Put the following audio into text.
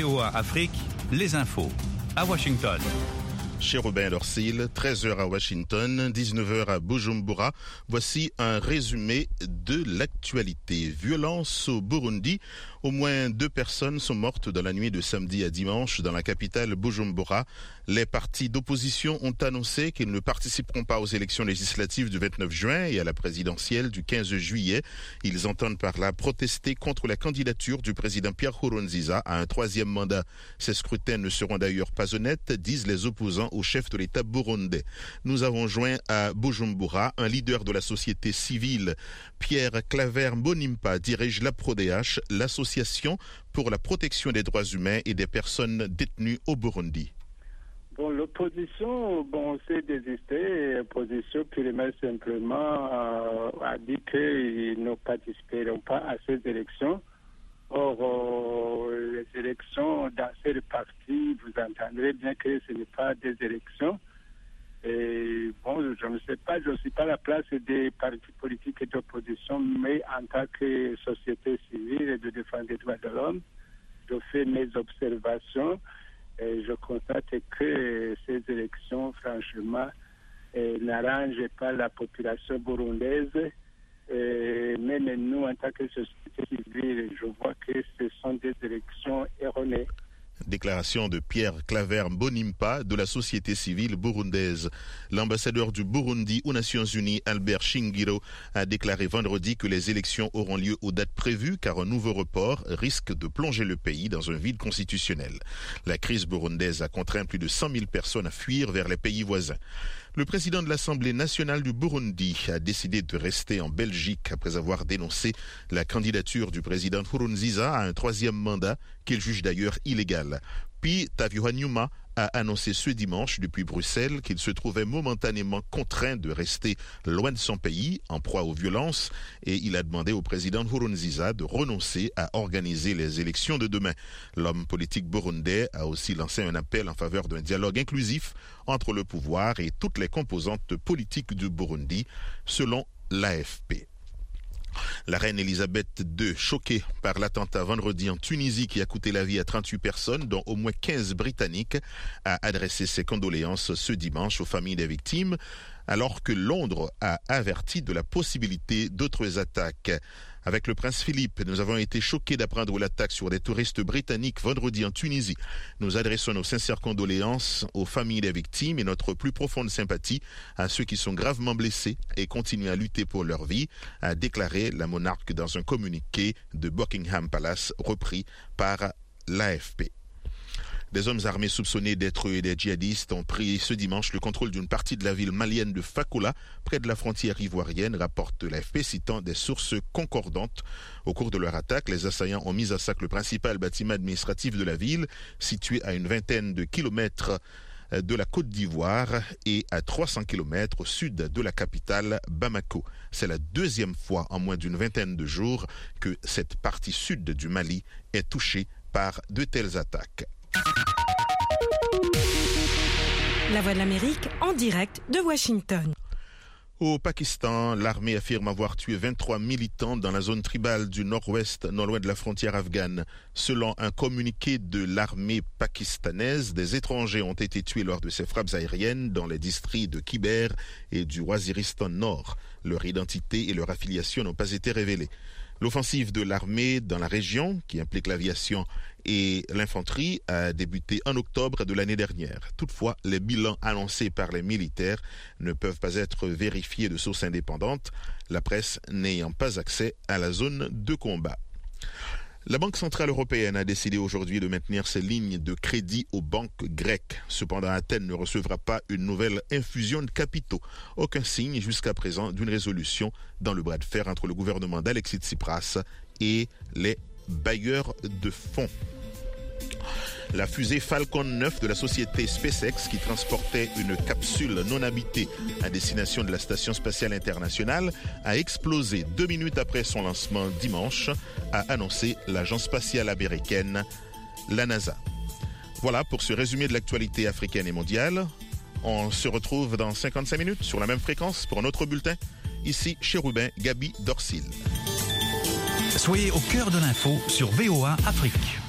VOA Afrique, les infos. À Washington. Chez Robin Lorsil, 13h à Washington, 19h à Bujumbura. Voici un résumé de l'actualité. Violence au Burundi. Au moins 2 personnes sont mortes dans la nuit de samedi à dimanche dans la capitale Bujumbura. Les partis d'opposition ont annoncé qu'ils ne participeront pas aux élections législatives du 29 juin et à la présidentielle du 15 juillet. Ils entendent par là protester contre la candidature du président Pierre Nkurunziza à un 3e mandat. Ces scrutins ne seront d'ailleurs pas honnêtes, disent les opposants au chef de l'État burundais. Nous avons joint à Bujumbura un leader de la société civile. Pierre Claver Mbonimpa dirige l'APRODH, l'association pour la protection des droits humains et des personnes détenues au Burundi. Bon, l'opposition, s'est désistée. L'opposition purement simplement a dit qu'ils ne participeront pas à ces élections. Or, les élections dans ces partis, vous entendrez bien que ce n'est pas des élections. Et je ne sais pas, je ne suis pas à la place des partis politiques et d'opposition, mais en tant que société civile et de défense des droits de l'homme, je fais mes observations et je constate que ces élections, franchement, n'arrangent pas la population burundaise. Même nous, en tant que société civile, je vois que ce sont des élections erronées. Déclaration de Pierre Claver Mbonimpa de la société civile burundaise. L'ambassadeur du Burundi aux Nations Unies, Albert Shingiro, a déclaré vendredi que les élections auront lieu aux dates prévues car un nouveau report risque de plonger le pays dans un vide constitutionnel. La crise burundaise a contraint plus de 100 000 personnes à fuir vers les pays voisins. Le président de l'Assemblée nationale du Burundi a décidé de rester en Belgique après avoir dénoncé la candidature du président Nkurunziza à un 3e mandat qu'il juge d'ailleurs illégal. Puis Tavyuhanyuma a annoncé ce dimanche depuis Bruxelles qu'il se trouvait momentanément contraint de rester loin de son pays, en proie aux violences, et il a demandé au président Nkurunziza de renoncer à organiser les élections de demain. L'homme politique burundais a aussi lancé un appel en faveur d'un dialogue inclusif entre le pouvoir et toutes les composantes politiques du Burundi, selon l'AFP. La reine Elisabeth II, choquée par l'attentat vendredi en Tunisie qui a coûté la vie à 38 personnes, dont au moins 15 Britanniques, a adressé ses condoléances ce dimanche aux familles des victimes, alors que Londres a averti de la possibilité d'autres attaques. Avec le prince Philippe, nous avons été choqués d'apprendre l'attaque sur des touristes britanniques vendredi en Tunisie. Nous adressons nos sincères condoléances aux familles des victimes et notre plus profonde sympathie à ceux qui sont gravement blessés et continuent à lutter pour leur vie, a déclaré la monarque dans un communiqué de Buckingham Palace repris par l'AFP. Des hommes armés soupçonnés d'être des djihadistes ont pris ce dimanche le contrôle d'une partie de la ville malienne de Fakola, près de la frontière ivoirienne, rapporte l'AFP citant des sources concordantes. Au cours de leur attaque, les assaillants ont mis à sac le principal bâtiment administratif de la ville, situé à une vingtaine de kilomètres de la Côte d'Ivoire et à 300 km au sud de la capitale Bamako. C'est la 2e fois en moins d'une vingtaine de jours que cette partie sud du Mali est touchée par de telles attaques. La Voix de l'Amérique en direct de Washington. Au Pakistan, l'armée affirme avoir tué 23 militants dans la zone tribale du nord-ouest, non loin de la frontière afghane. Selon un communiqué de l'armée pakistanaise, des étrangers ont été tués lors de ces frappes aériennes dans les districts de Khyber et du Waziristan Nord. Leur identité et leur affiliation n'ont pas été révélées. L'offensive de l'armée dans la région, qui implique l'aviation et l'infanterie, a débuté en octobre de l'année dernière. Toutefois, les bilans annoncés par les militaires ne peuvent pas être vérifiés de sources indépendantes, la presse n'ayant pas accès à la zone de combat. La Banque centrale européenne a décidé aujourd'hui de maintenir ses lignes de crédit aux banques grecques. Cependant, Athènes ne recevra pas une nouvelle infusion de capitaux. Aucun signe jusqu'à présent d'une résolution dans le bras de fer entre le gouvernement d'Alexis Tsipras et les bailleurs de fonds. La fusée Falcon 9 de la société SpaceX, qui transportait une capsule non habitée à destination de la Station spatiale internationale, a explosé 2 minutes après son lancement dimanche, a annoncé l'agence spatiale américaine, la NASA. Voilà pour ce résumé de l'actualité africaine et mondiale. On se retrouve dans 55 minutes sur la même fréquence pour un autre bulletin. Ici, chez Robin, Gabi Dorsil. Soyez au cœur de l'info sur VOA Afrique.